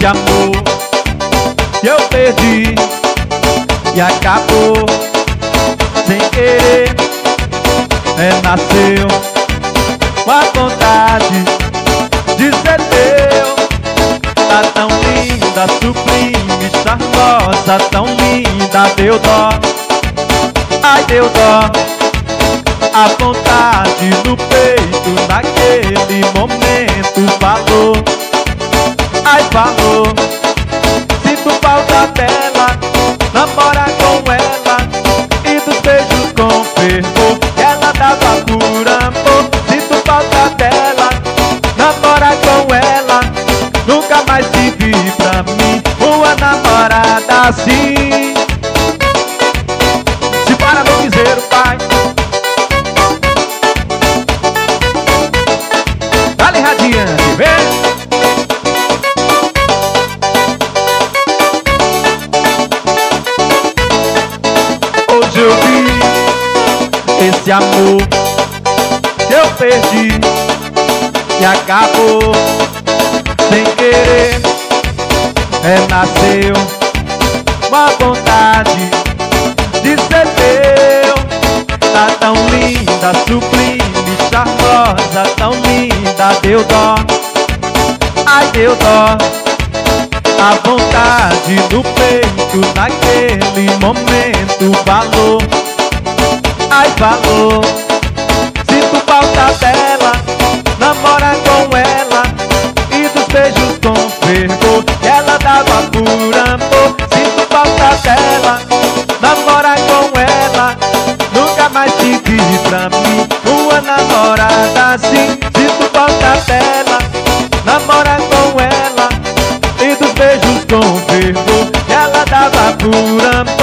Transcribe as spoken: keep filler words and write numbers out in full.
esse amor que eu perdi e acabou sem querer. Renasceu com a vontade de ser teu. Tá tão linda, sublime, charmosa, tão linda, deu dó, ai deu dó. A vontade no peito naquele momento falou, ai falou. Sinto falta dela, namora com ela e dos beijos com fervor que ela dava por amor. Sinto falta dela, namora com ela, nunca mais tive pra mim uma namorada assim. Se para no piseiro, pai, dale radiante, vem. Hoje eu vi esse amor que eu perdi e acabou sem querer. Renasceu com a vontade de ser teu. Tá tão linda, sublime, charmosa, tão linda, deu dó, ai deu dó. A vontade no peito naquele momento falou, ai falou. Sinto falta dela, namora com ela e dos beijos com fervor que ela dava por amor. Sinto falta dela, namora com ela, nunca mais tive pra mim uma namorada assim. Sinto falta dela, namora com ela e dos beijos com fervor que ela dava por amor.